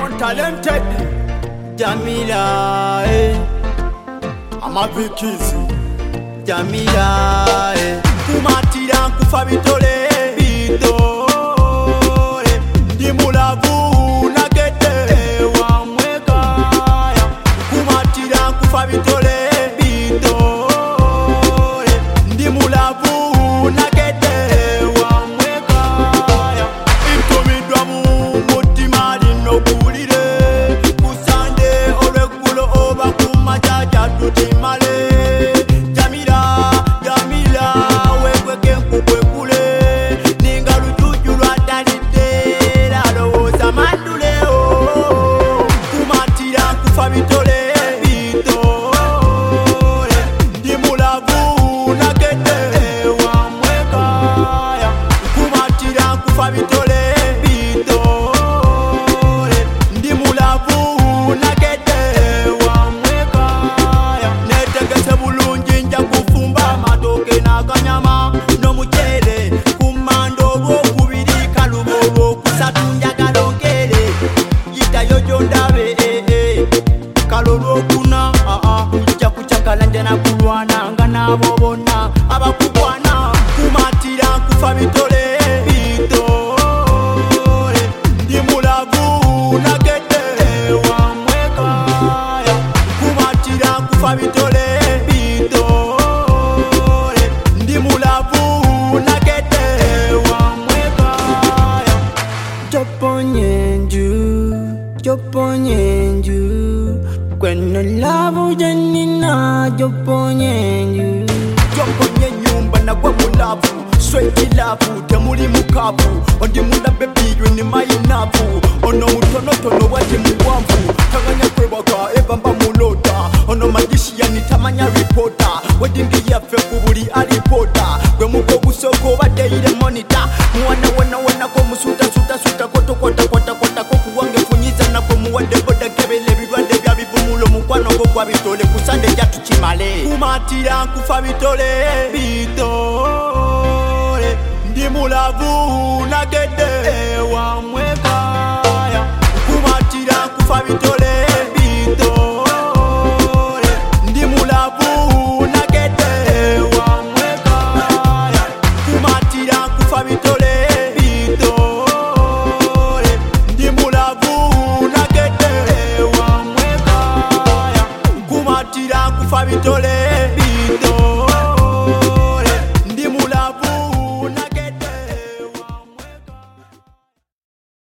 talented Jamila, amavikizi Jamila, kumatira kufa bitole bitole ndi mulavu nagete wamwekaya kumatira kufa bitole bitole ndi mulavu nagete wamwekaya intomidwa mu mutima lino kulire kusande olweggulo oba kumajaja tutimale kalolokuna ujja kuchakalanja na kulwana nga nabo bonna abakugwana kumatira kufa bitole bitole ndi mulavu nagete wamwekaya kumatira kufa bitole bitole ndi mulavu nagete wamwekaya joponyenju Kweno lavu janina joponyenyu nyumba na kwa mulavu Sweti lavu temuli mukavu Ondi muna bebi yweni mainavu Ono mutonotono wati muwamvu Tanganya kwebaka ebamba mulota Ono magishi ya nitamanya reporta Wedingi ya fekubuli alipota Kwe muko busoko wade ile monitor Mwana ko musuta koto kota kuwange funyiza na kwa muwade boda kebele bidwande bya bivumulo mukwano go kwa bitole kusande jatu chimale kumatira kufa bitole bitole ndi mulavu nagede wamwe